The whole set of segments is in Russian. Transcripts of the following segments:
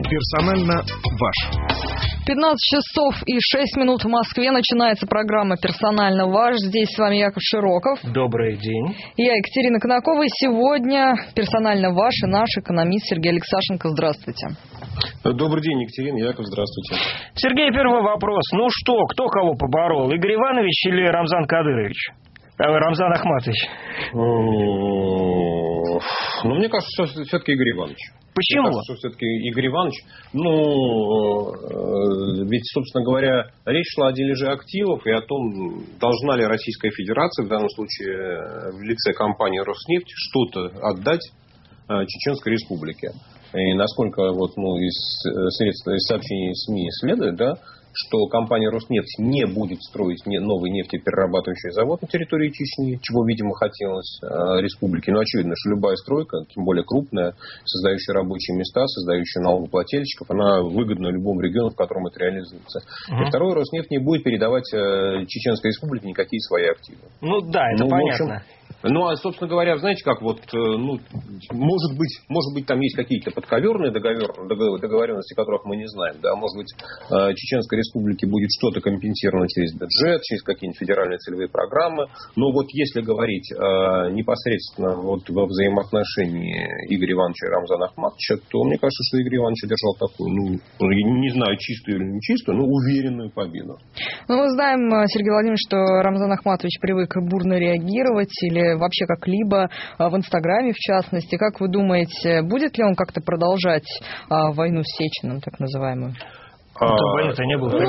Персонально ваш. 15 часов и 6 минут в Москве. Начинается программа «Персонально ваш». Здесь с вами Яков Широков. Добрый день. Я Екатерина Конакова. И сегодня «Персонально ваш» и наш экономист Сергей Алексашенко. Здравствуйте. Добрый день, Екатерина. Яков, здравствуйте. Сергей, первый вопрос. Ну что, кто кого поборол? Игорь Иванович или Рамзан Кадырович? Рамзан Ахматович. Ну, мне кажется, что все-таки Игорь Иванович. Почему? Мне кажется, что все-таки Игорь Иванович, ведь, собственно говоря, речь шла о дележе активов и о том, должна ли Российская Федерация, в данном случае в лице компании «Роснефть», что-то отдать Чеченской Республике. И насколько из средств, из сообщений СМИ следует, да, что компания «Роснефть» не будет строить новый нефтеперерабатывающий завод на территории Чечни, чего, видимо, хотелось республике. Но очевидно, что любая стройка, тем более крупная, создающая рабочие места, создающая налогоплательщиков, она выгодна любому региону, в котором это реализуется. И второе, «Роснефть» не будет передавать Чеченской Республике никакие свои активы. Ну да, это понятно. А собственно говоря, знаете, как может быть, там есть какие-то подковерные договоренности, которых мы не знаем. Да? Может быть, Чеченской Республике будет что-то компенсировано через бюджет, через какие-нибудь федеральные целевые программы. Но вот если говорить непосредственно во взаимоотношении Игоря Ивановича и Рамзана Ахматовича, то мне кажется, что Игорь Иванович одержал такую, не знаю, чистую или не чистую, но уверенную победу. Ну, мы знаем, Сергей Владимирович, что Рамзан Ахматович привык бурно реагировать или вообще как-либо в Инстаграме, в частности. Как вы думаете, будет ли он как-то продолжать войну с Сечиным, так называемую? Войны-то не было.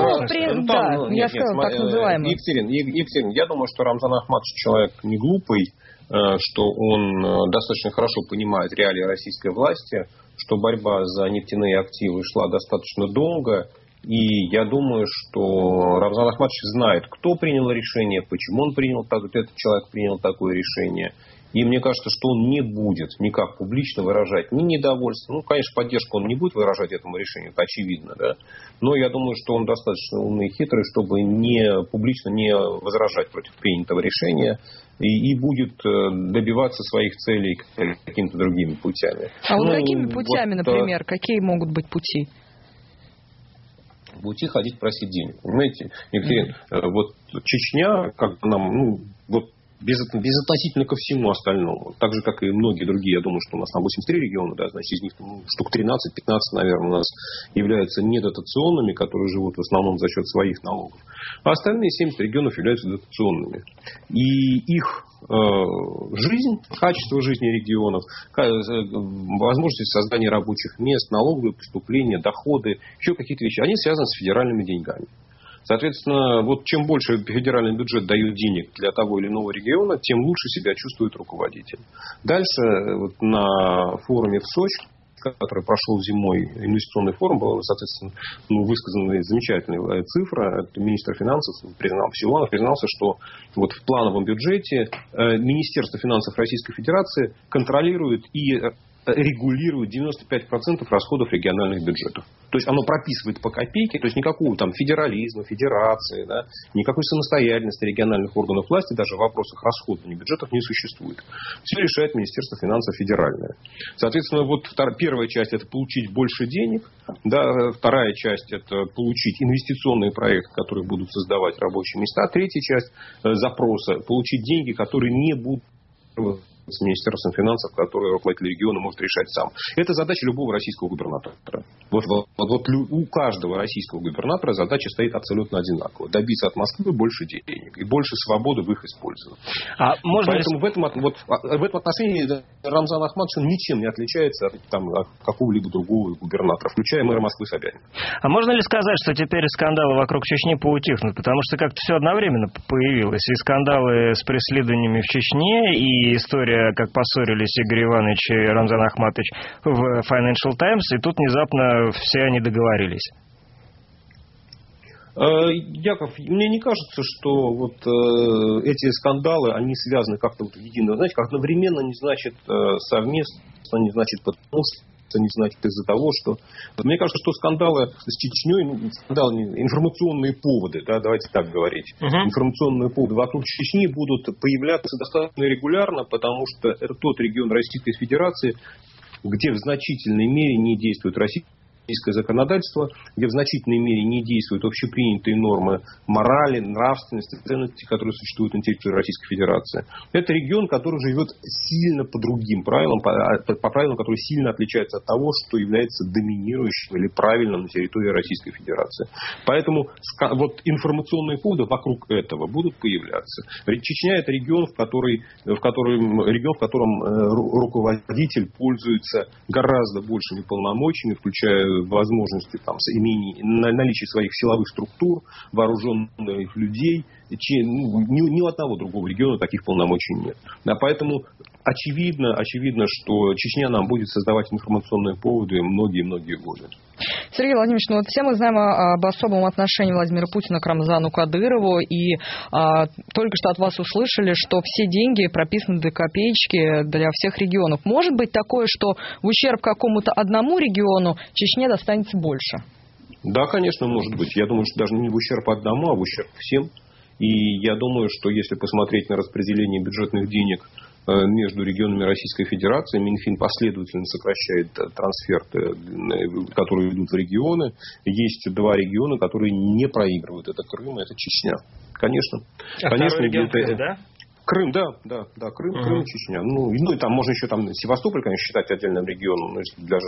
Я сказал так называемую. Екатерина, я думаю, что Рамзан Ахматович человек не глупый, что он достаточно хорошо понимает реалии российской власти, что борьба за нефтяные активы шла достаточно долго. И я думаю, что Рамзан Ахматович знает, кто принял решение, почему этот человек принял такое решение. И мне кажется, что он не будет никак публично выражать ни недовольство. Ну, конечно, поддержку он не будет выражать этому решению, это очевидно. Да? Но я думаю, что он достаточно умный и хитрый, чтобы публично не возражать против принятого решения. И будет добиваться своих целей какими-то другими путями. А вот какими путями, например? Какие могут быть пути? Будете ходить просить денег. Понимаете, Екатерина, вот Чечня, как нам, безотносительно ко всему остальному, так же, как и многие другие, я думаю, что у нас на 83 региона, да, значит, из них штук 13-15, наверное, у нас являются недотационными, которые живут в основном за счет своих налогов. А остальные 70 регионов являются дотационными. И их жизнь, качество жизни регионов, возможности создания рабочих мест, налоговые поступления, доходы, еще какие-то вещи, они связаны с федеральными деньгами. Соответственно, вот чем больше федеральный бюджет дает денег для того или иного региона, тем лучше себя чувствует руководитель. Дальше на форуме в Сочи, который прошел зимой, инвестиционный форум, была, соответственно, высказана замечательная цифра. Министр финансов Силуанов признался, что вот в плановом бюджете Министерство финансов Российской Федерации контролирует и регулирует 95% расходов региональных бюджетов. То есть оно прописывает по копейке, то есть никакого там федерализма, федерации, да, никакой самостоятельности региональных органов власти даже в вопросах расходования бюджетов не существует. Все решает Министерство финансов федеральное. Соответственно, вот первая часть — это получить больше денег, да, вторая часть — это получить инвестиционные проекты, которые будут создавать рабочие места, третья часть запроса — получить деньги, которые не будут с Министерством финансов, которые руководитель региона может решать сам. Это задача любого российского губернатора. Вот у каждого российского губернатора задача стоит абсолютно одинаково. Добиться от Москвы больше денег и больше свободы в их использовании. Поэтому в этом отношении Рамзан Ахматович ничем не отличается от какого-либо другого губернатора, включая мэра Москвы Собянина. А можно ли сказать, что теперь скандалы вокруг Чечни поутихнут? Потому что как-то все одновременно появилось. И скандалы с преследованиями в Чечне, и история, как поссорились Игорь Иванович и Рамзан Ахматович в Financial Times, и тут внезапно все они договорились. Яков, мне не кажется, что эти скандалы, они связаны как-то едино. Знаете, как одновременно не значит совместно, не значит потому что, не значит из-за того, что... Мне кажется, что скандалы с Чечней, скандалы, информационные поводы, да, давайте так говорить, информационные поводы вокруг Чечни будут появляться достаточно регулярно, потому что это тот регион Российской Федерации, где в значительной мере не действует Российская российское законодательство, где в значительной мере не действуют общепринятые нормы морали, нравственности, ценностей, которые существуют на территории Российской Федерации. Это регион, который живет сильно по другим правилам, по правилам, которые сильно отличаются от того, что является доминирующим или правильным на территории Российской Федерации. Поэтому вот информационные поводы вокруг этого будут появляться. Чечня – это регион, в котором руководитель пользуется гораздо большими полномочиями, включая возможности наличия своих силовых структур, вооруженных людей. Ни у одного другого региона таких полномочий нет. Поэтому очевидно, что Чечня нам будет создавать информационные поводы многие-многие годы. Сергей Владимирович, все мы знаем об особом отношении Владимира Путина к Рамзану Кадырову, и только что от вас услышали, что все деньги прописаны до копеечки для всех регионов. Может быть такое, что в ущерб какому-то одному региону Чечне достанется больше? Да, конечно, может быть. Я думаю, что даже не в ущерб одному, а в ущерб всем. И я думаю, что если посмотреть на распределение бюджетных денег между регионами Российской Федерации, Минфин последовательно сокращает трансферты, которые идут в регионы. Есть два региона, которые не проигрывают. Это Крым и это Чечня. Конечно. Конечно, регион Крым, да? Крым, да, Крым и Чечня. И там можно еще Севастополь, конечно, считать отдельным регионом,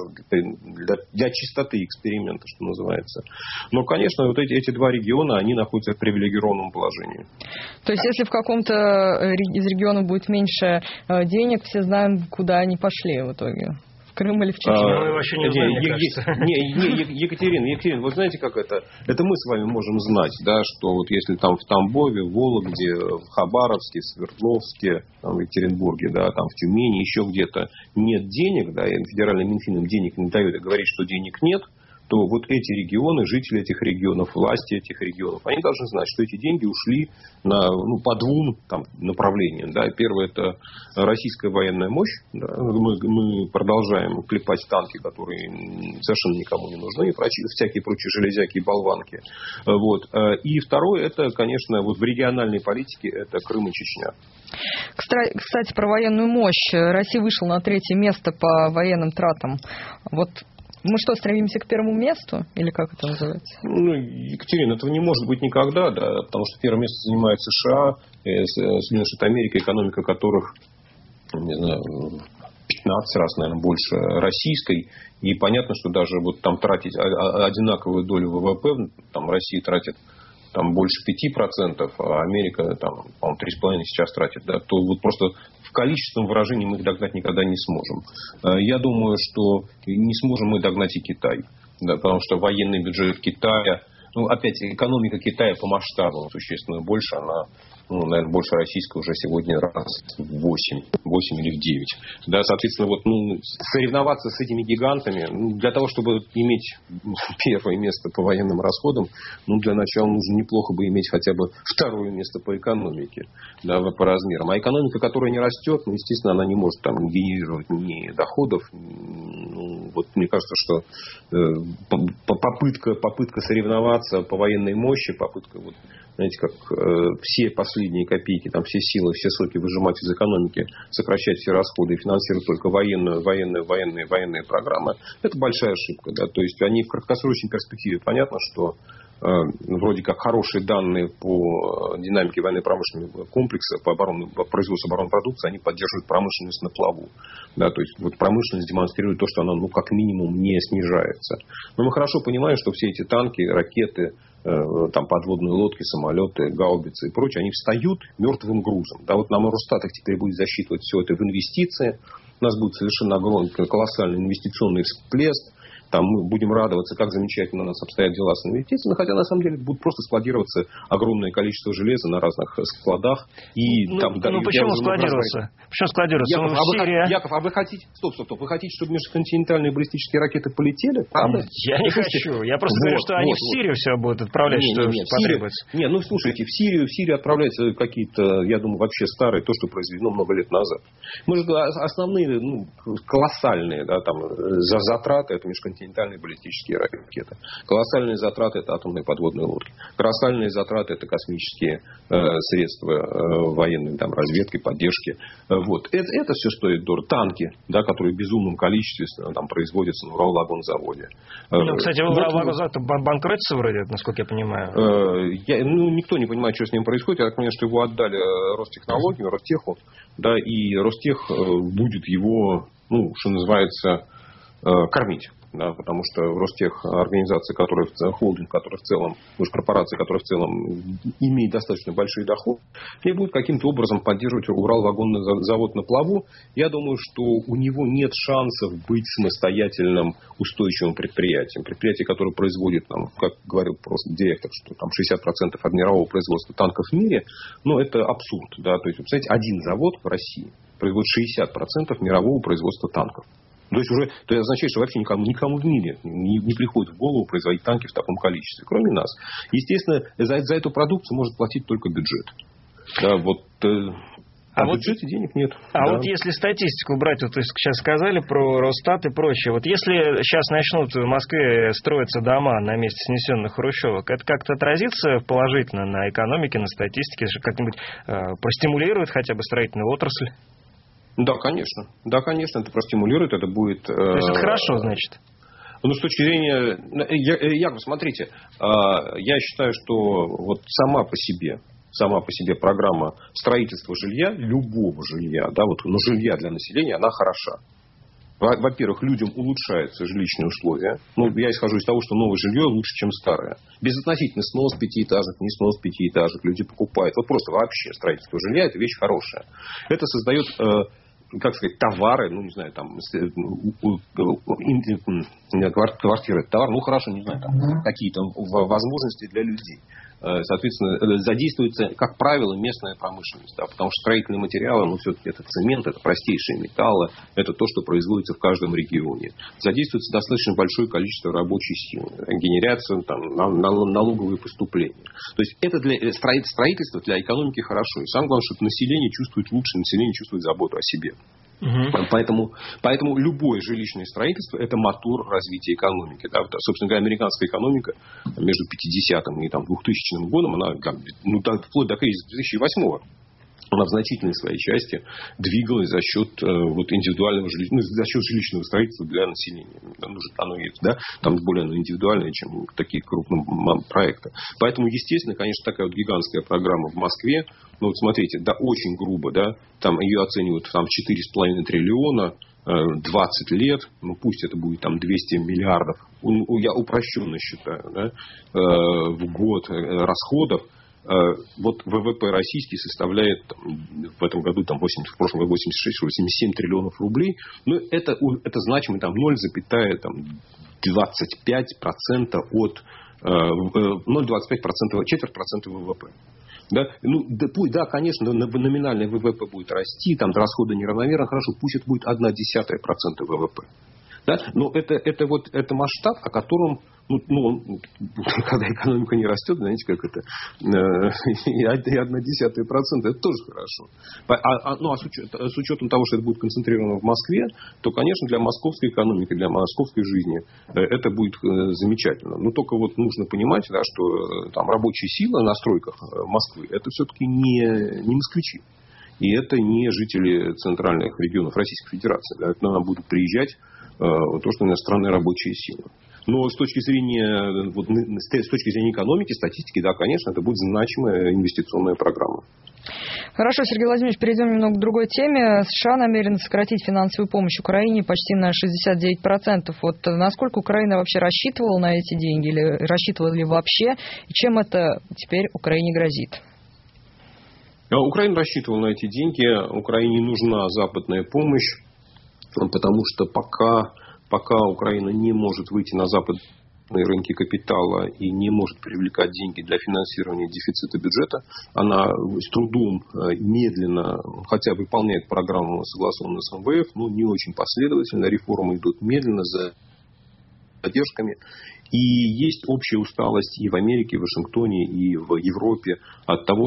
для чистоты эксперимента, что называется. Но, конечно, вот эти два региона, они находятся в привилегированном положении. То есть, если в каком-то из регионов будет меньше денег, все знаем, куда они пошли в итоге? В Крым или в Чечню? Мы вообще не знаем, мне кажется. Екатерина, вы знаете, как это? Это мы с вами можем знать, да, что вот если там в Тамбове, в Вологде, в Хабаровске, в Свердловске, в Екатеринбурге, да, там в Тюмени, еще где-то нет денег, да, и федеральный Минфин им денег не дает и говорит, что денег нет, то вот эти регионы, жители этих регионов, власти этих регионов, они должны знать, что эти деньги ушли по двум направлениям. Да. Первое – это российская военная мощь. Да. Мы продолжаем клепать танки, которые совершенно никому не нужны, всякие прочие железяки и болванки. Вот. И второе – это, конечно, вот в региональной политике это Крым и Чечня. Кстати, про военную мощь. Россия вышла на 3-е место по военным тратам. Вот мы что, стремимся к первому месту? Или как это называется? Екатерина, этого не может быть никогда, да, потому что первое место занимает США, Соединенные Штаты Америки, экономика которых, не знаю, 15 раз, наверное, больше российской. И понятно, что даже вот там тратить одинаковую долю ВВП, там Россия тратит больше 5%, а Америка, по-моему, 3,5% сейчас тратит, да, то вот просто в количественном выражении мы их догнать никогда не сможем. Я думаю, что не сможем мы догнать и Китай, да, потому что военный бюджет Китая, опять экономика Китая по масштабам существенно больше, она, наверное, больше российской уже сегодня раз в 8 или в 9. Да, соответственно, соревноваться с этими гигантами, для того, чтобы иметь первое место по военным расходам, для начала нужно неплохо бы иметь хотя бы второе место по экономике, да, по размерам. А экономика, которая не растет, естественно, она не может генерировать ни доходов. Мне кажется, что попытка соревноваться по военной мощи, попытка, знаете, как все последние копейки, все силы, все соки выжимать из экономики, сокращать все расходы и финансировать только военные программы, это большая ошибка. Да? То есть они в краткосрочной перспективе, понятно, что вроде как хорошие данные по динамике военно-промышленного комплекса, по производству оборонной продукции, они поддерживают промышленность на плаву. Да, то есть промышленность демонстрирует то, что она как минимум не снижается. Но мы хорошо понимаем, что все эти танки, ракеты, подводные лодки, самолеты, гаубицы и прочее, они встают мертвым грузом. Да, нам Росстат их теперь будет засчитывать все это в инвестиции. У нас будет совершенно огромный, колоссальный инвестиционный всплеск. Мы будем радоваться, как замечательно у нас обстоят дела с инвестициями, хотя на самом деле будет просто складироваться огромное количество железа на разных складах. Почему складироваться? Яков, а вы хотите... Стоп. Вы хотите, чтобы межконтинентальные баллистические ракеты полетели? Правда? Я не хочу. Я просто говорю, что они в Сирию все будут отправлять, что потребуется. Слушайте, в Сирию отправляются какие-то, я думаю, вообще старые, то, что произведено много лет назад. Мы же основные, колоссальные, затраты, это межконтинентальные интерконтинентальные баллистические ракеты. Колоссальные затраты – это атомные подводные лодки. Колоссальные затраты – это космические средства военной разведки, поддержки. Вот. Это все стоит дорого. Танки, да, которые в безумном количестве производятся на Уралвагонзаводе. Кстати, Уралвагонзавод банкротится вроде, насколько я понимаю. Никто не понимает, что с ним происходит. Я так понимаю, что его отдали Ростехнологии, Ростеху. Да, и Ростех будет его, что называется, кормить. Да, потому что Ростех организация, холдинг, который в целом, корпорация, которая в целом имеет достаточно большие доходы, и будет каким-то образом поддерживать Уралвагонный завод на плаву. Я думаю, что у него нет шансов быть самостоятельным устойчивым предприятием. Предприятие, которое производит, как говорил просто директор, что 60% от мирового производства танков в мире, это абсурд. Да? То есть, вы представляете, один завод в России производит 60% мирового производства танков. То есть это означает, что вообще никому в мире не приходит в голову производить танки в таком количестве, кроме нас. Естественно, за эту продукцию может платить только бюджет. Да, в бюджете денег нет. Вот если статистику брать, то есть сейчас сказали про Росстат и прочее. Вот если сейчас начнут в Москве строиться дома на месте снесенных хрущевок, это как-то отразится положительно на экономике, на статистике, как-нибудь простимулирует хотя бы строительную отрасль? Да, конечно. Да, конечно, это простимулирует, это будет... То есть это хорошо, значит? С точки зрения... Яков, смотрите, я считаю, что сама по себе программа строительства жилья, любого жилья, жилья для населения, она хороша. Во-первых, людям улучшаются жилищные условия. Я исхожу из того, что новое жилье лучше, чем старое. Безотносительно снос пятиэтажек, не снос пятиэтажек. Люди покупают. Просто вообще строительство жилья – это вещь хорошая. Это создает, товары, квартиры, товар, хорошо, какие-то возможности для людей. Соответственно, задействуется, как правило, местная промышленность. Да, потому что строительные материалы, все-таки это цемент, это простейшие металлы, это то, что производится в каждом регионе. Задействуется достаточно большое количество рабочей силы, генерация, налоговые поступления. То есть это для строительства, для экономики хорошо. И самое главное, что население чувствует лучше, население чувствует заботу о себе. Поэтому любое жилищное строительство – это мотор развития экономики. Да. Собственно говоря, американская экономика между 50-м и 2000 годом, она вплоть до кризиса 2008-го, она в значительной своей части двигалась за счет индивидуального за счет жилищного строительства для населения. Оно есть, да? Там более индивидуальное, чем такие крупные проекты. Поэтому, естественно, конечно, такая гигантская программа в Москве. Смотрите, очень грубо, да, там ее оценивают 4,5 триллиона, 20 лет, пусть это будет 200 миллиардов, я упрощенно считаю, да, в год расходов. ВВП российский составляет в этом году в прошлом году 86-87 триллионов рублей. Это значимо 0,25% от 0,25%, четверть процента ВВП. Да, конечно, номинальный ВВП будет расти, расходы неравномерно, хорошо, пусть это будет 0,1% ВВП. Да? Но это масштаб, о котором, когда экономика не растет, знаете, как это, 0,1%, это тоже хорошо. С учетом того, что это будет концентрировано в Москве, то, конечно, для московской экономики, для московской жизни это будет замечательно. Но только нужно понимать, да, что рабочая сила на стройках Москвы, это все-таки не москвичи. И это не жители центральных регионов Российской Федерации. Да, это нам будут приезжать то, что иностранная рабочая сила. Но с точки зрения экономики, статистики, да, конечно, это будет значимая инвестиционная программа. Хорошо, Сергей Владимирович, перейдем немного к другой теме. США намерены сократить финансовую помощь Украине почти на 69%. Насколько Украина вообще рассчитывала на эти деньги, или рассчитывала ли вообще, и чем это теперь Украине грозит? Украина рассчитывала на эти деньги. Украине нужна западная помощь, потому что пока Украина не может выйти на западные рынки капитала и не может привлекать деньги для финансирования дефицита бюджета, она с трудом, медленно, хотя выполняет программу, согласованную с МВФ, но не очень последовательно. Реформы идут медленно, за задержками. И есть общая усталость и в Америке, и в Вашингтоне, и в Европе от того,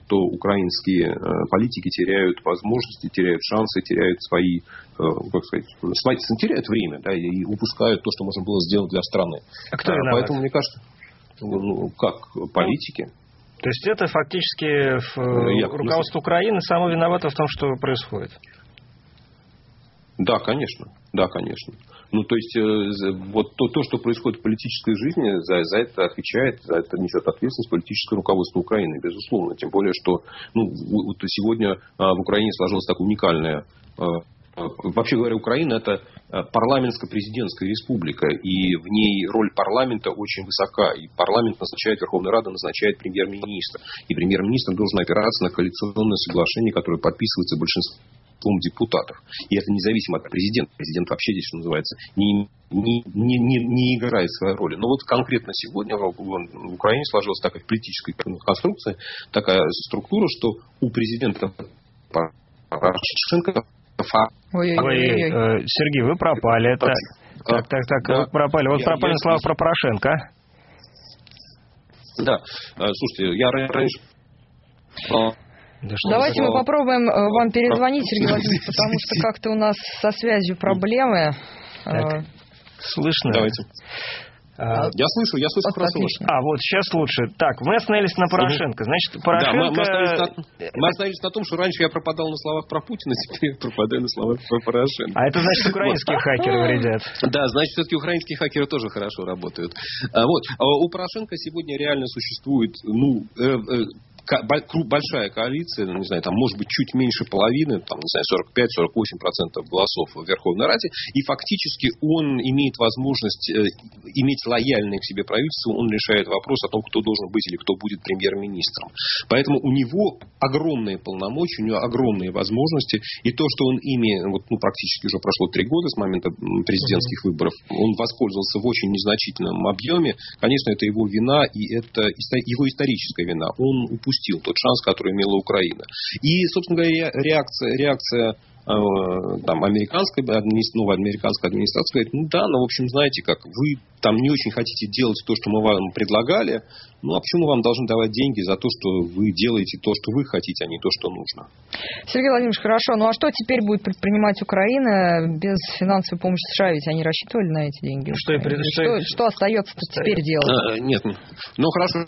что украинские политики теряют возможности, теряют шансы, теряют свои, как сказать, теряют время, да, и упускают то, что можно было сделать для страны. А кто виноват? Поэтому, мне кажется, как политики. То есть это фактически руководство Украины само виновато в том, что происходит? Да, конечно. Да, конечно. Ну, то есть, вот то, что происходит в политической жизни, за это отвечает, за это несет ответственность политическое руководство Украины, безусловно. Тем более, что вот сегодня в Украине сложилась такая уникальная... Вообще говоря, Украина – это парламентско-президентская республика, и в ней роль парламента очень высока. И парламент назначает, Верховная Рада назначает премьер-министра. И премьер-министр должен опираться на коалиционное соглашение, которое подписывается большинством депутатов. И это независимо от президента. Президент вообще здесь, что называется, не играет своей роли. Но вот конкретно сегодня в Украине сложилась такая политическая конструкция, такая структура, что у президента Порошенко... Сергей, вы пропали. Так, вы пропали. Вот пропали слова про Порошенко. Да, слушайте, я раньше... Давайте мы попробуем вам перезвонить, Сергей Владимирович, потому что как-то у нас со связью проблемы. Так, слышно? Давайте. Я слышу хорошо. Вот сейчас лучше. Так, мы остановились на Порошенко. Значит, Порошенко... Да, мы остановились на том, что раньше я пропадал на словах про Путина, теперь я пропадаю на словах про Порошенко. А это значит, украинские хакеры вредят. Да, значит, все-таки украинские хакеры тоже хорошо работают. Вот. У Порошенко сегодня реально существует, большая коалиция, не знаю, там может быть чуть меньше половины, там, не знаю, 45-48% голосов в Верховной Раде, и фактически он имеет возможность иметь лояльное к себе правительство, он решает вопрос о том, кто должен быть или кто будет премьер-министром. Поэтому у него огромные полномочия, у него огромные возможности, и то, что он ими, практически уже прошло 3 года с момента президентских выборов, он воспользовался в очень незначительном объеме, конечно, это его вина, и это его историческая вина. Он упустил тот шанс, который имела Украина. И, собственно говоря, реакция американской администрации говорит, в общем, знаете как, вы там не очень хотите делать то, что мы вам предлагали, а почему мы вам должны давать деньги за то, что вы делаете то, что вы хотите, а не то, что нужно? Сергей Владимирович, хорошо, а что теперь будет предпринимать Украина без финансовой помощи США? Ведь они рассчитывали на эти деньги. Что остается теперь делать? Нет, хорошо.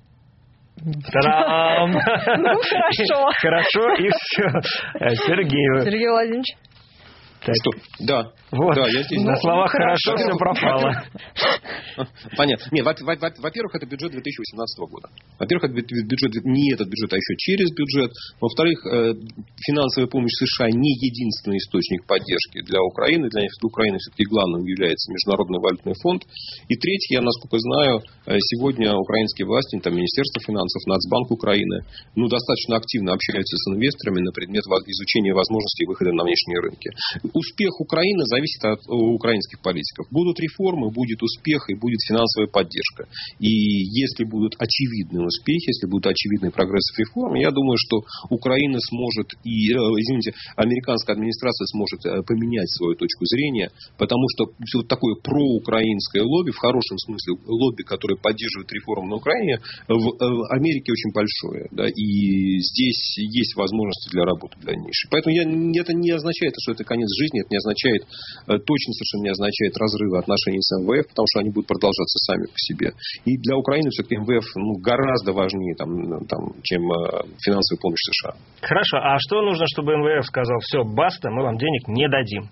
Та-дам! Хорошо. Хорошо, и все. Сергей Владимирович. Что? Да. Вот. Да, я здесь. На словах хорошо все пропало. Понятно. Нет, во-первых, это бюджет 2018 года. Во-первых, это бюджет не этот бюджет, а еще через бюджет. Во-вторых, финансовая помощь США не единственный источник поддержки для Украины. Для Украины все-таки главным является Международный валютный фонд. И третье, я насколько знаю, сегодня украинские власти, Министерство финансов, Нацбанк Украины, достаточно активно общаются с инвесторами на предмет изучения возможностей выхода на внешние рынки. Успех Украины зависит от украинских политиков. Будут реформы, будет успех и будет финансовая поддержка. И если будут очевидные успехи, если будут очевидный прогресс в реформе, я думаю, что Украина сможет американская администрация сможет поменять свою точку зрения, потому что вот такое проукраинское лобби, в хорошем смысле лобби, которое поддерживает реформы на Украине, в Америке очень большое. Да, и здесь есть возможности для работы дальнейшей. Поэтому это не означает, что это конец жизни, это не означает, точно совершенно не означает разрыва отношений с МВФ, потому что они будут продолжаться сами по себе. И для Украины все-таки МВФ гораздо важнее, чем финансовая помощь США. Хорошо, а что нужно, чтобы МВФ сказал, все, баста, мы вам денег не дадим?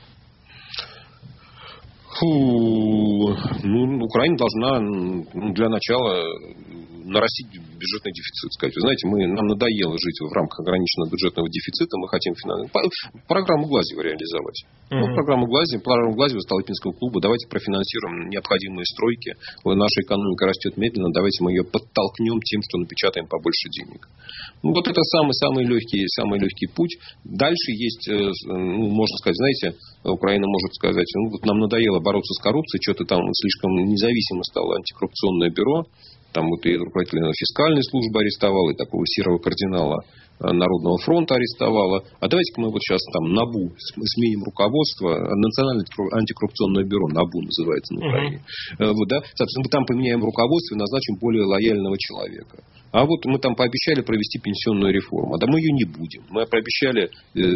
Украина должна для начала нарастить бюджетный дефицит. Сказать, вы знаете, нам надоело жить в рамках ограниченного бюджетного дефицита, мы хотим программу Глазьева реализовать. Программу Глазьева Столыпинского клуба, давайте профинансируем необходимые стройки, наша экономика растет медленно, давайте мы ее подтолкнем тем, что напечатаем побольше денег. Вот это самый легкий путь. Дальше есть, можно сказать, знаете, Украина может сказать, нам надоело бороться с коррупцией, что-то там слишком независимо стало антикоррупционное бюро, там и руководителя фискальной службы арестовал, и такого серого кардинала Народного фронта арестовала. А давайте-ка мы вот сейчас там НАБУ сменим руководство. Национальное антикоррупционное бюро, НАБУ называется на Украине. Вот, да? Соответственно, мы там поменяем руководство и назначим более лояльного человека. А вот мы там пообещали провести пенсионную реформу. Да мы ее не будем. Мы пообещали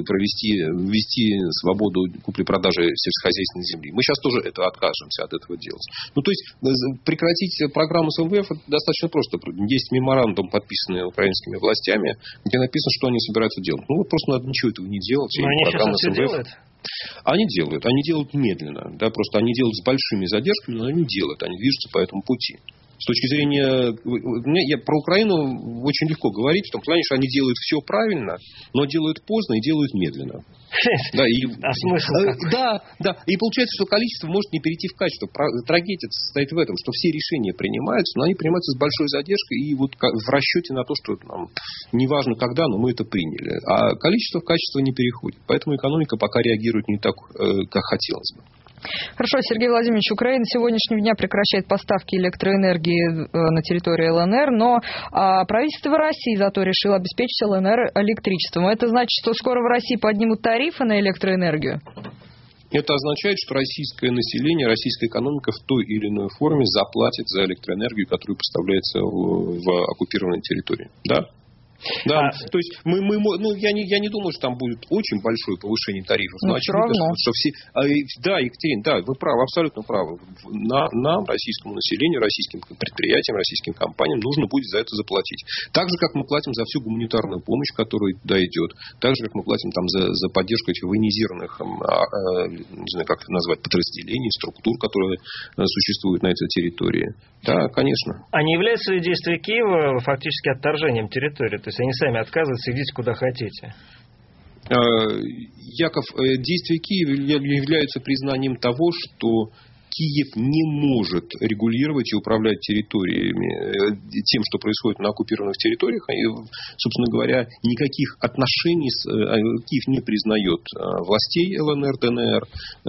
ввести свободу купли-продажи сельскохозяйственной земли. Мы сейчас тоже откажемся от этого делать. Ну, то есть, прекратить программу с МВФ достаточно просто. Есть меморандум, подписанный украинскими властями, где написано, что они собираются делать. Ну, вот просто надо ничего этого не делать. Но они сейчас все делают? Они делают медленно. Да, просто они делают с большими задержками, но они делают. Они движутся по этому пути. С точки зрения... Я про Украину очень легко говорить, в том плане, что они делают все правильно, но делают поздно и делают медленно. Да, а смысл какой? Да. И получается, что количество может не перейти в качество. Трагедия состоит в этом, что все решения принимаются, но они принимаются с большой задержкой и вот в расчете на то, что неважно когда, но мы это приняли. А количество в качество не переходит. Поэтому экономика пока реагирует не так, как хотелось бы. Хорошо, Сергей Владимирович, Украина с сегодняшнего дня прекращает поставки электроэнергии на территории ЛНР, но правительство России зато решило обеспечить ЛНР электричеством. Это значит, что скоро в России поднимут тарифы на электроэнергию? Это означает, что российское население, российская экономика в той или иной форме заплатит за электроэнергию, которая поставляется в оккупированной территории. Да? Да, то есть я не думаю, что там будет очень большое повышение тарифов, но очевидно, что все... Да, Екатерина, да, вы правы, абсолютно правы. Нам, российскому населению, российским предприятиям, российским компаниям нужно будет за это заплатить. Так же, как мы платим за всю гуманитарную помощь, которая туда идет. Так же, как мы платим там за поддержку этих военизированных, не знаю, как это назвать, подразделений, структур, которые существуют на этой территории. Да, конечно. А не являются ли действия Киева фактически отторжением территории? То есть они сами отказываются, идите куда хотите. Яков, действия Киева являются признанием того, что Киев не может регулировать и управлять территориями, тем, что происходит на оккупированных территориях. И, собственно говоря, никаких отношений Киев не признает властей ЛНР, ДНР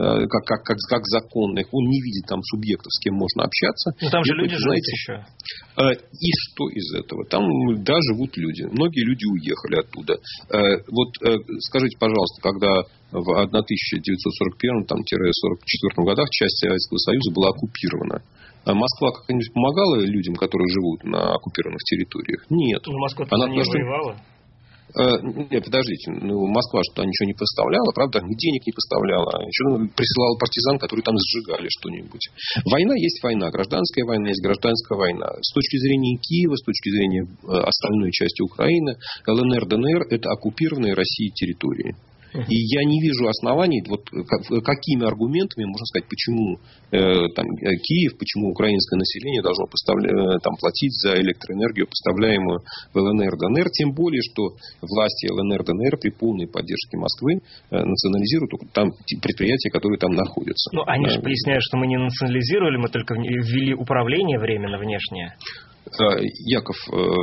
как законных. Он не видит там субъектов, с кем можно общаться. Но там же люди живут еще. И что из этого? Там, да, живут люди. Многие люди уехали оттуда. Вот скажите, пожалуйста, когда в 1941-1944 годах часть Советского Союза была оккупирована, Москва как-нибудь помогала людям, которые живут на оккупированных территориях? Нет. Но Москва-то не воевала. Нет, подождите, Москва что-то ничего не поставляла, правда, денег не поставляла, еще присылала партизан, которые там сжигали что-нибудь. Война есть война, гражданская война есть гражданская война. С точки зрения Киева, с точки зрения остальной части Украины, ЛНР, ДНР – это оккупированные Россией территории. И я не вижу оснований, вот какими аргументами можно сказать, почему Киев, почему украинское население должно платить за электроэнергию, поставляемую в ЛНР, ДНР. Тем более, что власти ЛНР, ДНР при полной поддержке Москвы национализируют там предприятия, которые там находятся. Но они же поясняют, что мы не национализировали, мы только ввели управление временно внешнее. Яков,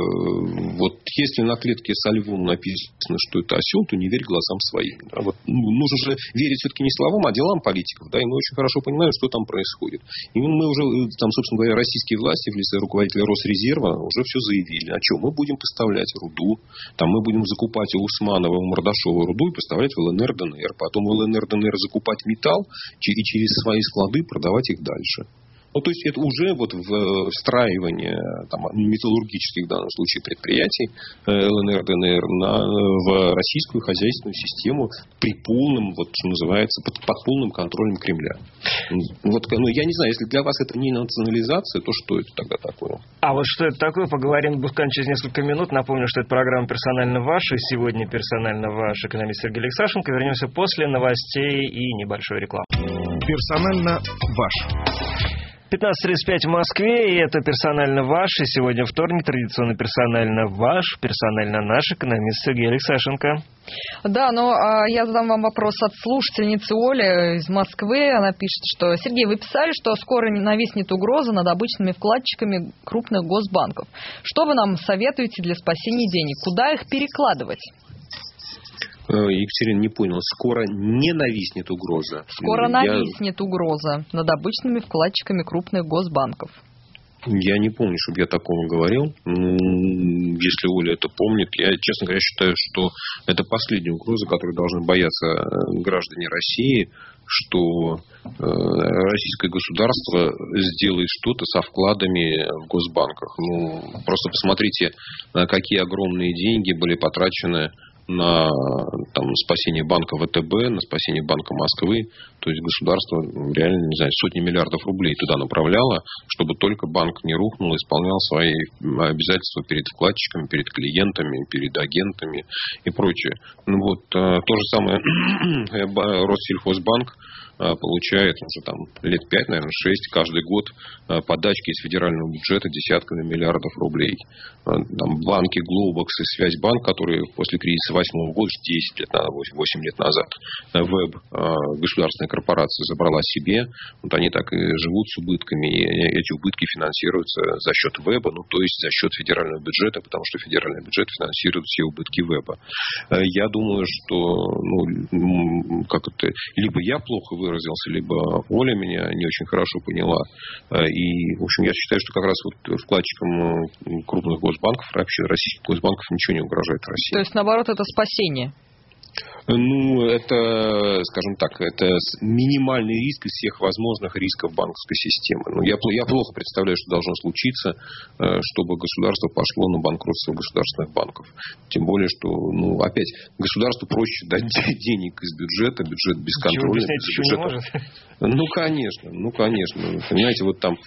вот если на клетке со львом написано, что это осел, то не верь глазам своим. Да? Вот, нужно же верить все-таки не словам, а делам политиков. Да? И мы очень хорошо понимаем, что там происходит. И мы уже, там, собственно говоря, российские власти в лице руководителя Росрезерва уже все заявили. А что? Мы будем поставлять руду, там мы будем закупать у Усманова, у Мордашова руду и поставлять в ЛНР, ДНР. Потом в ЛНР, ДНР закупать металл и через свои склады продавать их дальше. Ну, то есть, это уже вот встраивание металлургических, в данном случае, предприятий ЛНР, ДНР в российскую хозяйственную систему при полном, вот, что называется, под полным контролем Кремля. Вот, я не знаю, если для вас это не национализация, то что это тогда такое? А вот что это такое, поговорим буквально через несколько минут. Напомню, что это программа «Персонально ваш». И сегодня «Персонально ваш» экономист Сергей Алексашенко. Вернемся после новостей и небольшой рекламы. Персонально ваш. 15:35 в Москве, и это «Персонально ваш». И сегодня вторник, традиционно «Персонально ваш», «Персонально наш» экономист Сергей Алексашенко. Да, но я задам вам вопрос от слушательницы Оли из Москвы. Она пишет, что: Сергей, вы писали, что скоро нависнет угроза над обычными вкладчиками крупных госбанков. Что вы нам советуете для спасения денег? Куда их перекладывать? Екатерина, не понял. Скоро не нависнет угроза? Скоро нависнет угроза над обычными вкладчиками крупных госбанков. Я не помню, чтобы я такого говорил. Если Оля это помнит, я, честно говоря, считаю, что это последняя угроза, которой должны бояться граждане России, что российское государство сделает что-то со вкладами в госбанках. Просто посмотрите, какие огромные деньги были потрачены на спасение банка ВТБ, на спасение банка Москвы. То есть государство реально, не знаю, сотни миллиардов рублей туда направляло, чтобы только банк не рухнул, исполнял свои обязательства перед вкладчиками, перед клиентами, перед агентами и прочее. То же самое Россельхозбанк получает уже лет 5, наверное, 6 каждый год подачки из федерального бюджета десятками миллиардов рублей. Банки Глобокс и Связьбанк, которые после кризиса 2008 года, 8 лет назад, ВЭБ, государственная корпорация, забрала себе. Они так и живут с убытками. И эти убытки финансируются за счет ВЭБа, то есть за счет федерального бюджета, потому что федеральный бюджет финансирует все убытки ВЭБа. Я думаю, что либо я плохо выразился, либо Оля меня не очень хорошо поняла. И, в общем, я считаю, что как раз вкладчикам крупных госбанков, вообще российских госбанков, ничего не угрожает России. То есть, наоборот, это спасение? Это, скажем так, это минимальный риск из всех возможных рисков банковской системы. Я плохо представляю, что должно случиться, чтобы государство пошло на банкротство государственных банков. Тем более, что, опять, государству проще дать денег из бюджета, бюджет бесконтрольный. Конечно. Понимаете,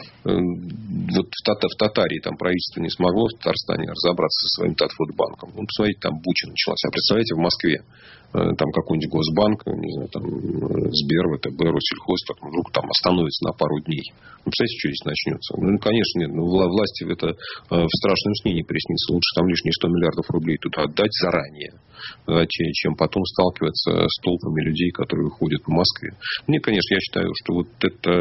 в Татарии правительство не смогло в Татарстане разобраться со своим Татфудбанком. Посмотрите, там буча началась. А представляете, в Москве какой-нибудь Госбанк, не знаю, Сбер, ВТБ, Россельхоз, вдруг остановится на пару дней. Представляете, что здесь начнется? Конечно, нет. Власти это в страшном сне не приснится. Лучше лишние 100 миллиардов рублей туда отдать заранее, чем потом сталкиваться с толпами людей, которые ходят по Москве. Мне, конечно, я считаю, что это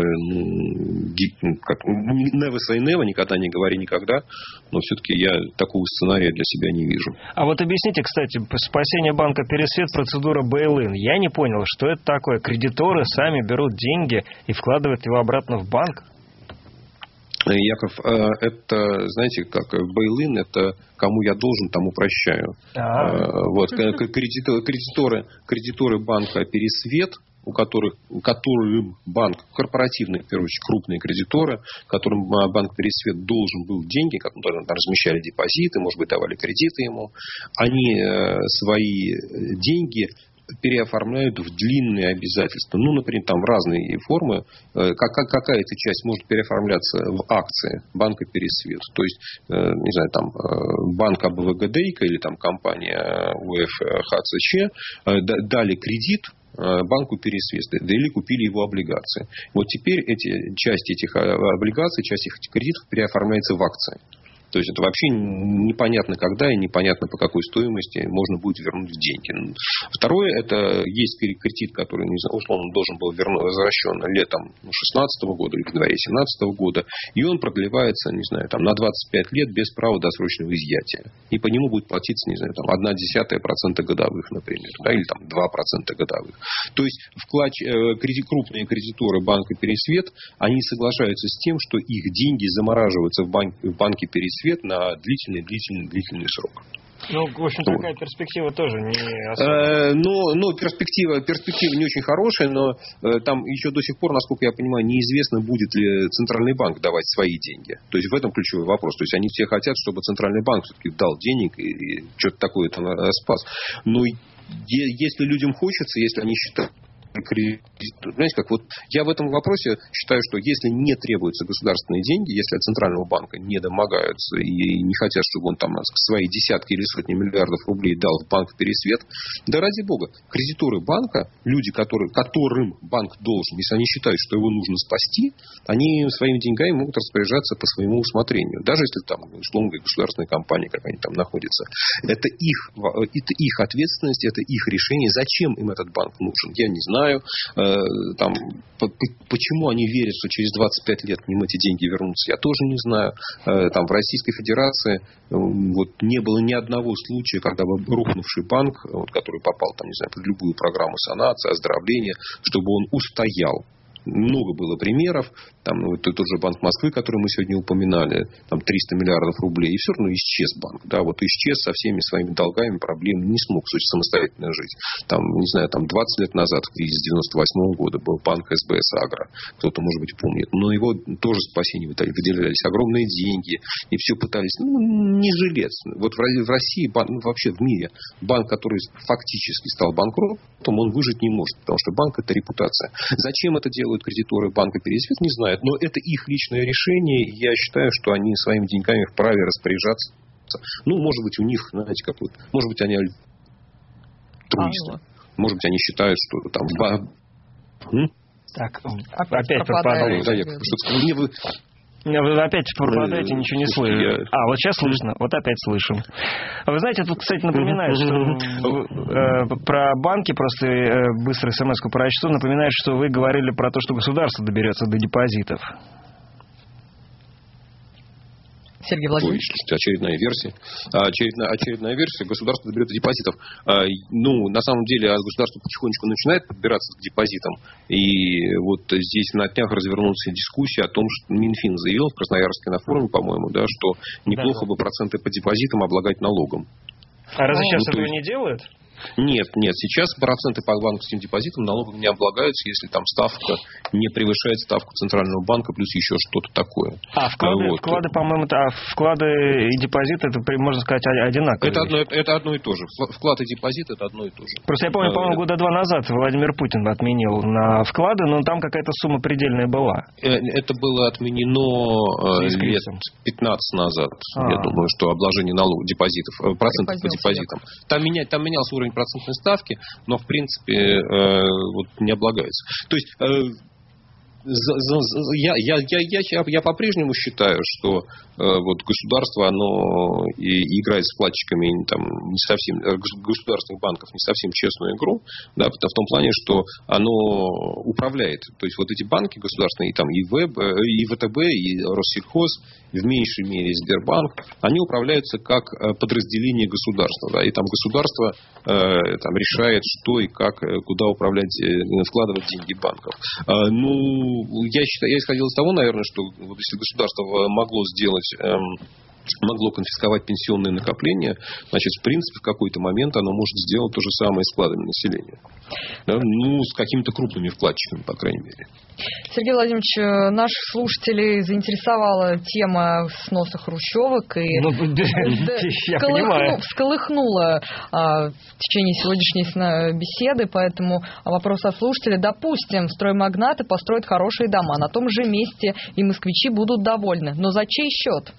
never say never, никогда не говори никогда, но все-таки я такого сценария для себя не вижу. А объясните, кстати, спасение банка Пересвет, процедура bail-in. Я не понял, что это такое. Кредиторы сами берут деньги и вкладывают его обратно в банк? Яков, это, знаете, как bail-in, это кому я должен, тому прощаю. Кредиторы банка Пересвет, которым банк, корпоративные, в первую очередь, крупные кредиторы, которым банк Пересвет должен был деньги, как размещали депозиты, может быть, давали кредиты ему, они свои деньги переоформляют в длинные обязательства. Например, в разные формы. Какая-то часть может переоформляться в акции банка Пересвет. То есть, не знаю, банк АБВГДейка или компания УФХЦЧ дали кредит банку Пересвет, или купили его облигации. Теперь часть этих облигаций, часть этих кредитов переоформляется в акции. То есть это вообще непонятно когда и непонятно по какой стоимости можно будет вернуть деньги. Второе, это есть кредит, который, условно, должен был возвращен летом 2016 года или в январе 2017 года, и он продлевается, не знаю, на 25 лет без права досрочного изъятия. И по нему будет платиться, не знаю, 0,1% годовых, например, или 2% годовых. То есть крупные кредиторы банка Пересвет, они соглашаются с тем, что их деньги замораживаются в банке Пересвет на длительный срок. В общем, такая перспектива тоже не особо. Перспектива не очень хорошая, но там еще до сих пор, насколько я понимаю, неизвестно, будет ли Центральный банк давать свои деньги. То есть в этом ключевой вопрос. То есть они все хотят, чтобы Центральный банк все-таки дал денег и что-то такое там спас. Но если людям хочется, если они считают, знаете, я в этом вопросе считаю, что если не требуются государственные деньги, если от Центрального банка не домогаются и не хотят, чтобы он свои десятки или сотни миллиардов рублей дал в банк Пересвет, да ради бога, кредиторы банка, люди, которым банк должен, если они считают, что его нужно спасти, они своими деньгами могут распоряжаться по своему усмотрению, даже если условно говоря, государственная компания, как они там находятся. Это их ответственность, это их решение. Зачем им этот банк нужен, я не знаю. Почему они верят, что через 25 лет к ним эти деньги вернутся, я тоже не знаю. В Российской Федерации не было ни одного случая, когда бы рухнувший банк, который попал под любую программу санации, оздоровления, чтобы он устоял. много было примеров. Там тот же Банк Москвы, который мы сегодня упоминали, там 300 миллиардов рублей. И все равно исчез банк. Да, вот исчез со всеми своими долгами, проблемами, не смог самостоятельно жить. Там, не знаю, там 20 лет назад, в кризис 98 года, был банк СБС Агро. Кто-то, может быть, помнит. Но его тоже спасение выделялись огромные деньги. И все пытались, не жилец. Вот в России, вообще в мире, банк, который фактически стал банкротом, он выжить не может. Потому что банк – это репутация. Зачем это делают кредиторы банка «Пересвет», не знают. Но это их личное решение. Я считаю, что они своими деньгами вправе распоряжаться. Может быть, у них, знаете, как вот, может быть, они альтруисты. Может быть, они считают, что там... Так, опять пропадали. Вы опять пропадаете, ничего не слышно. Вот сейчас слышно. Вот опять слышим. Вы знаете, тут, кстати, напоминает, что про банки, просто быстро смс-ку прочту, напоминает, что вы говорили про то, что государство доберется до депозитов. Сергей Владимирович. Очередная версия. Очередная версия. Государство доберется до депозитов. На самом деле, государство потихонечку начинает подбираться к депозитам. И вот здесь на днях развернулась дискуссия о том, что Минфин заявил в Красноярске на форуме, по-моему, да, что неплохо бы проценты по депозитам облагать налогом. А разве сейчас этого не делают? Нет. Сейчас проценты по банковским депозитам налогом не облагаются, если там ставка не превышает ставку Центрального банка, плюс еще что-то такое. Вклады, по-моему, вклады и депозиты, это, можно сказать, одинаковые. Это одно и то же. Вклад и депозит – это одно и то же. Просто я помню, по-моему, года 2 назад Владимир Путин отменил на вклады, но там какая-то сумма предельная была. Это было отменено лет 15 назад. Я думаю, что обложение депозитов, процентов по депозитам. Там менялся уровень процентной ставки, но в принципе не облагается. То есть я по-прежнему считаю, что государство, оно играет с вкладчиками не совсем, государственных банков не совсем честную игру, да, в том плане, что оно управляет. То есть вот эти банки государственные, и ВТБ, и Россельхоз, в меньшей мере Сбербанк, они управляются как подразделение государства. Да, и там государство решает, что и как, куда вкладывать деньги банков. Я исходил из того, наверное, что если государство могло конфисковать пенсионные накопления, значит, в принципе, в какой-то момент оно может сделать то же самое с вкладами населения. Да? С какими-то крупными вкладчиками, по крайней мере. Сергей Владимирович, наших слушателей заинтересовала тема сноса хрущевок и всколыхнула в течение сегодняшней беседы, поэтому вопрос от слушателя. Допустим, строймагнаты построят хорошие дома, на том же месте и москвичи будут довольны. Но за чей счет?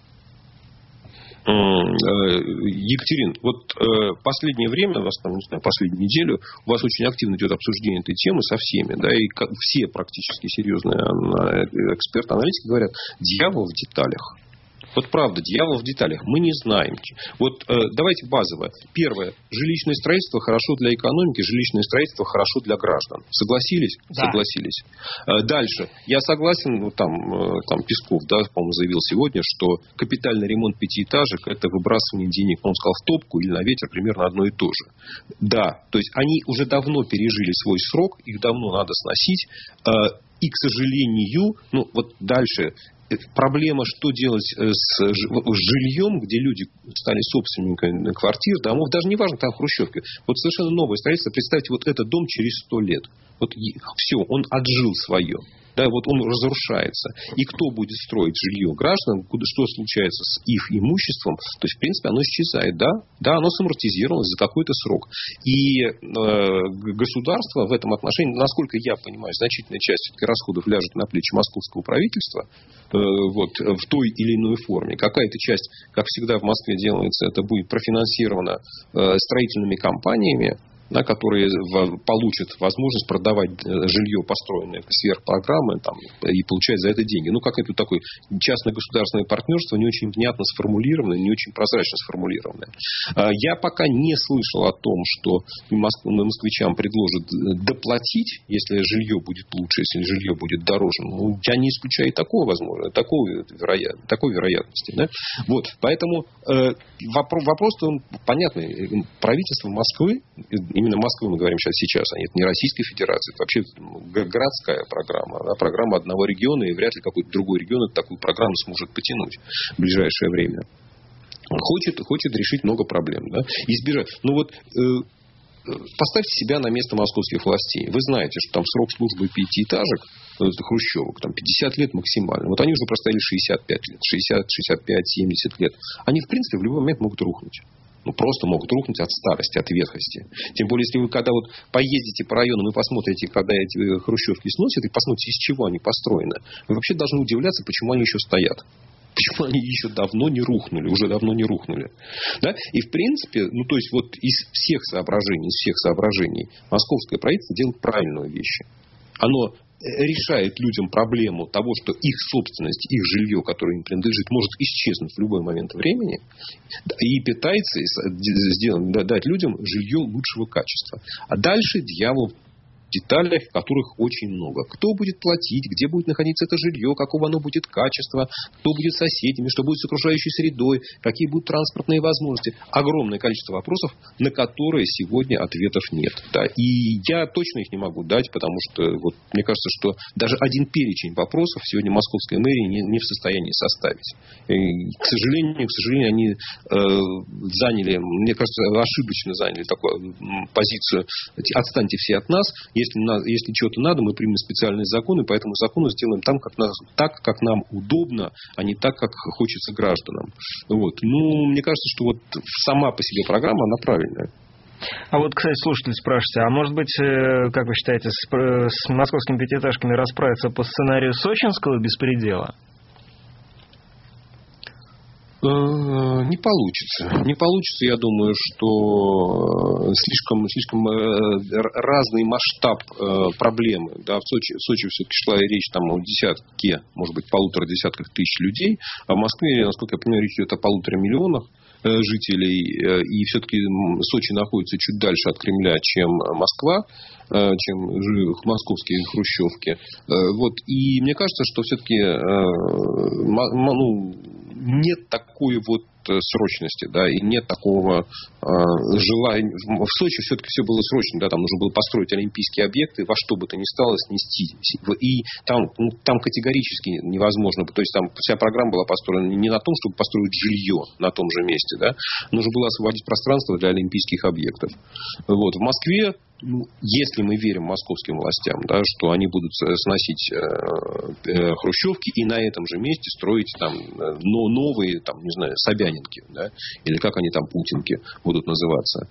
Екатерин, последнее время, последнюю неделю, у вас очень активно идет обсуждение этой темы со всеми, да, и все практически серьезные эксперты, аналитики говорят, дьявол в деталях. Вот правда, дьявол в деталях. Мы не знаем. Давайте базовое. Первое. Жилищное строительство хорошо для экономики, жилищное строительство хорошо для граждан. Согласились? Да. Согласились. Дальше. Я согласен, Песков, по-моему, заявил сегодня, что капитальный ремонт пятиэтажек – это выбрасывание денег, он сказал, в топку или на ветер, примерно одно и то же. Да, то есть они уже давно пережили свой срок, их давно надо сносить. И, к сожалению, дальше... Проблема, что делать с жильем, где люди стали собственниками квартир, домов, даже не важно, там хрущевки. Совершенно новое строительство. Представьте, этот дом через 100 лет. Все, он отжил свое. Да, он разрушается. И кто будет строить жилье граждан, что случается с их имуществом, то есть, в принципе, оно исчезает. Да, оно самортизировалось за какой-то срок. И государство в этом отношении, насколько я понимаю, значительная часть расходов ляжет на плечи московского правительства в той или иной форме. Какая-то часть, как всегда в Москве делается, это будет профинансировано строительными компаниями, которые получат возможность продавать жилье, построенное сверх программы, и получать за это деньги. Какое-то такое частно-государственное партнерство не очень внятно сформулированное, не очень прозрачно сформулированное. Я пока не слышал о том, что москвичам предложат доплатить, если жилье будет лучше, если жилье будет дороже. Я не исключаю такого возможно, такой вероятности. Да? Поэтому вопрос понятный. Правительство Москвы именно Москвы мы говорим сейчас, а это не Российской Федерации, это вообще городская программа, да, программа одного региона, и вряд ли какой-то другой регион такую программу сможет потянуть в ближайшее время. Хочет решить много проблем, да, избежать. Поставьте себя на место московских властей. Вы знаете, что там срок службы пятиэтажек, хрущевок, там 50 лет максимально. Вот они уже простояли 65 лет, 60, 65, 70 лет. Они, в принципе, в любой момент могут рухнуть. Просто могут рухнуть от старости, от ветхости. Тем более, если вы когда поездите по районам и посмотрите, когда эти хрущевки сносят, и посмотрите, из чего они построены, вы вообще должны удивляться, почему они еще стоят. Почему они еще давно не рухнули, уже давно не рухнули. Да? И в принципе, из всех соображений московское правительство делает правильную вещь. Оно решает людям проблему того, что их собственность, их жилье, которое им принадлежит, может исчезнуть в любой момент времени, и пытается дать людям жилье лучшего качества. А дальше дьявол в деталях, которых очень много. Кто будет платить, где будет находиться это жилье, какого оно будет качества, кто будет соседями, что будет с окружающей средой, какие будут транспортные возможности. Огромное количество вопросов, на которые сегодня ответов нет. Да. И я точно их не могу дать, потому что мне кажется, что даже один перечень вопросов сегодня московская мэрия не в состоянии составить. И, к сожалению, они заняли, мне кажется, ошибочно заняли такую позицию: отстаньте все от нас. Если что-то надо, мы примем специальные законы, по этому закону сделаем так, как нам удобно, а не так, как хочется гражданам. Мне кажется, что сама по себе программа, она правильная. А кстати, слушатель спрашивает, а может быть, как вы считаете, с московскими пятиэтажками расправиться по сценарию сочинского беспредела? Не получится. Не получится, я думаю, что слишком разный масштаб проблемы. Да, в Сочи все-таки шла речь о десятке, может быть, 1,5 десятках тысяч людей. А в Москве, насколько я понимаю, речь идет о 1,5 миллиона жителей. И все-таки Сочи находится чуть дальше от Кремля, чем Москва, чем московские хрущевки. И мне кажется, что все-таки нет такой срочности, да, и нет такого желания. В Сочи все-таки все было срочно, да, там нужно было построить олимпийские объекты, во что бы то ни стало снести. И там категорически невозможно, то есть там вся программа была построена не на том, чтобы построить жилье на том же месте, да, нужно было освободить пространство для олимпийских объектов. В Москве, если мы верим московским властям, да, что они будут сносить хрущевки и на этом же месте строить новые, не знаю, Собянинки, да, или как они там, Путинки будут называться.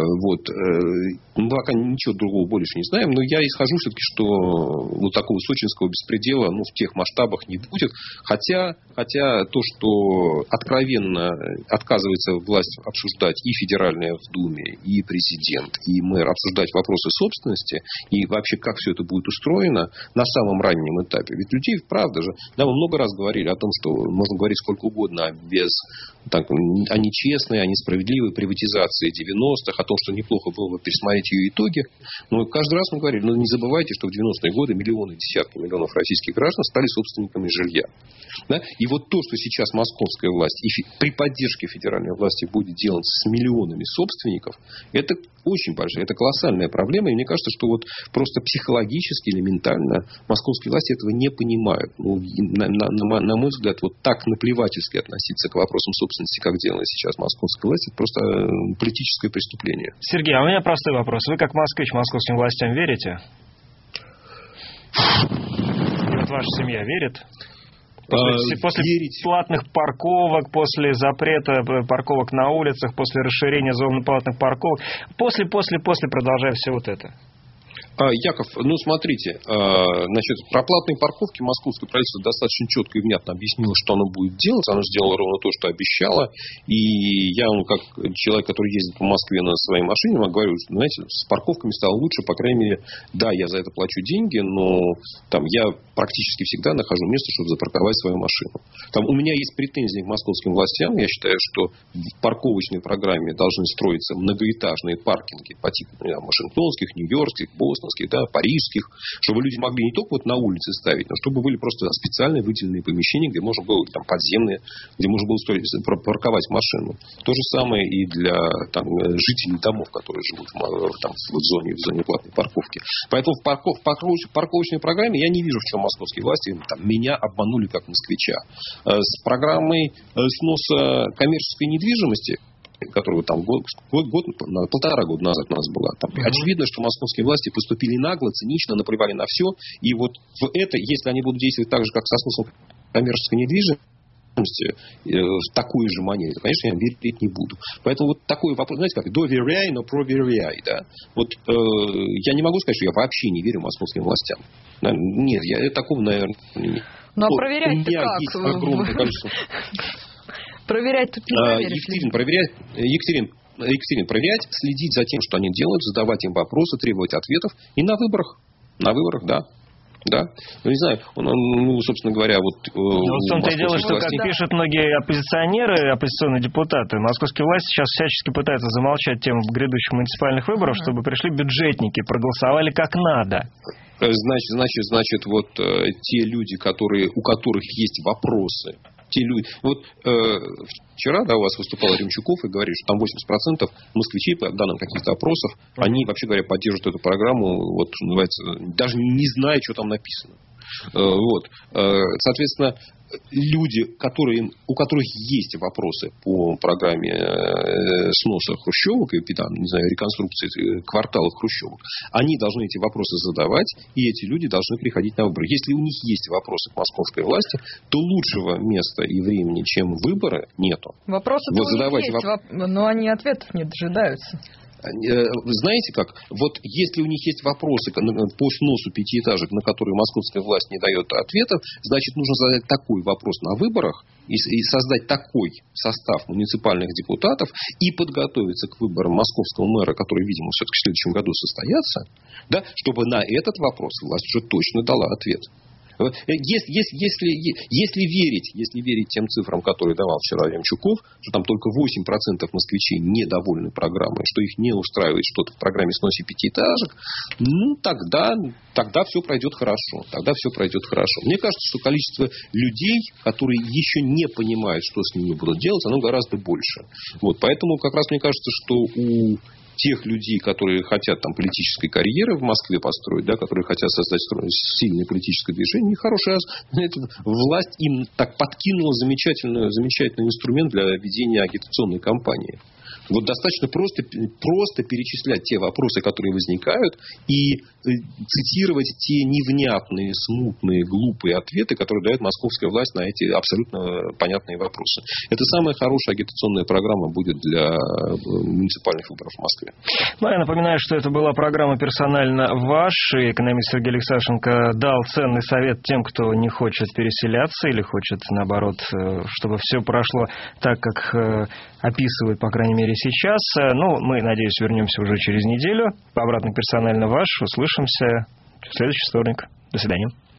Мы пока ничего другого больше не знаем, но я исхожу все-таки, что такого сочинского беспредела в тех масштабах не будет. Хотя то, что откровенно отказывается власть обсуждать и федеральная в Думе, и президент, и мэр, обсуждать вопросы собственности и вообще как все это будет устроено на самом раннем этапе. Ведь людей, правда же, да, мы много раз говорили о том, что можно говорить сколько угодно о нечестной, о несправедливой приватизации 90-х, о том, что неплохо было бы пересмотреть ее итоги. Но каждый раз мы говорили, не забывайте, что в 90-е годы миллионы, десятки миллионов российских граждан стали собственниками жилья. Да? И то, что сейчас московская власть при поддержке федеральной власти будет делать с миллионами собственников, это очень большая, это колоссальная проблема. И мне кажется, что просто психологически или ментально московские власти этого не понимают. На мой взгляд, так наплевательски относиться к вопросам собственности, как делает сейчас московская власть, это просто политическое преступление. Сергей, а у меня простой вопрос. Вы как москвич московским властям верите? И ваша семья верит? После платных парковок, после запрета парковок на улицах, после расширения зоны платных парковок, после продолжая все это. Яков, смотрите, про платные парковки московское правительство достаточно четко и внятно объяснило, что оно будет делать. Оно сделало ровно то, что обещало. И я, как человек, который ездит по Москве на своей машине, говорю, знаете, с парковками стало лучше, по крайней мере, да, я за это плачу деньги, но я практически всегда нахожу место, чтобы запарковать свою машину. У меня есть претензии к московским властям. Я считаю, что в парковочной программе должны строиться многоэтажные паркинги по типу Вашингтонских, нью-йоркских, бостонских, лондонских, да, парижских, чтобы люди могли не только вот на улице ставить, но чтобы были просто специальные выделенные помещения, где можно было, там, подземные, где можно было парковать машину. То же самое и для там, жителей домов, которые живут там, в зоне платной парковки. Поэтому в парковочной программе я не вижу, в чем московские власти там, меня обманули как москвича. С программой сноса коммерческой недвижимости, которая там полтора года назад у нас была. Там, очевидно, что московские власти поступили нагло, цинично, наплевали на все. И вот в это, если они будут действовать так же, как со сносом коммерческой недвижимости, в такой же манере, то, конечно, я верить не буду. Поэтому вот такой вопрос, знаете, как доверяй, но проверяй, да. Вот я не могу сказать, что я вообще не верю московским властям. Нет, я такого, наверное, не. Ну, а проверять-то как? Есть огромное количество. Проверять тут не проверишь. Екатерин, проверять, следить за тем, что они делают, задавать им вопросы, требовать ответов. И на выборах, да. Да. Ну, не знаю, собственно говоря, вот... в том-то и дело, что, как пишут многие оппозиционеры, оппозиционные депутаты, московские власти сейчас всячески пытаются замолчать тему грядущих муниципальных выборов, чтобы пришли бюджетники, проголосовали как надо. Значит, вот те люди, у которых есть вопросы, те люди... Вот вчера, да, у вас выступал Ремчуков и говорит, что там 80% москвичей, по данным каких-то опросов, они, вообще говоря, поддерживают эту программу, вот, что называется, даже не зная, что там написано. Вот. Соответственно, люди, у которых есть вопросы по программе сноса хрущевок и там, не знаю, реконструкции кварталов хрущевок, они должны эти вопросы задавать, и эти люди должны приходить на выборы. Если у них есть вопросы к московской власти, то лучшего места и времени, чем выборы, нету. Вопросы-то у них есть, но они ответов не дожидаются. Знаете как? Вот если у них есть вопросы по сносу пятиэтажек, на которые московская власть не дает ответов, значит, нужно задать такой вопрос на выборах и создать такой состав муниципальных депутатов и подготовиться к выборам московского мэра, которые, видимо, все-таки в следующем году состоятся, да, чтобы на этот вопрос власть уже точно дала ответ. Если верить тем цифрам, которые давал вчера Ремчуков, что там только 8% москвичей недовольны программой, что их не устраивает что-то в программе сносе пятиэтажек, тогда все пройдет хорошо. Мне кажется, что количество людей, которые еще не понимают, что с ними будут делать, оно гораздо больше. Вот, поэтому как раз мне кажется, что у тех людей, которые хотят там политической карьеры в Москве построить, да, которые хотят создать сильное политическое движение, нехорошая власть им так подкинула замечательный инструмент для ведения агитационной кампании. Вот достаточно просто перечислять те вопросы, которые возникают, и цитировать те невнятные, смутные, глупые ответы, которые дает московская власть на эти абсолютно понятные вопросы. Это самая хорошая агитационная программа будет для муниципальных выборов в Москве. Ну, я напоминаю, что это была программа «Персонально ваш». И экономист Сергей Алексашенко дал ценный совет тем, кто не хочет переселяться или хочет, наоборот, чтобы все прошло так, как описывают, по крайней мере, сейчас. Ну, мы, надеюсь, вернемся уже через неделю. Обратно «Персонально ваш». Услышимся в следующий вторник. До свидания.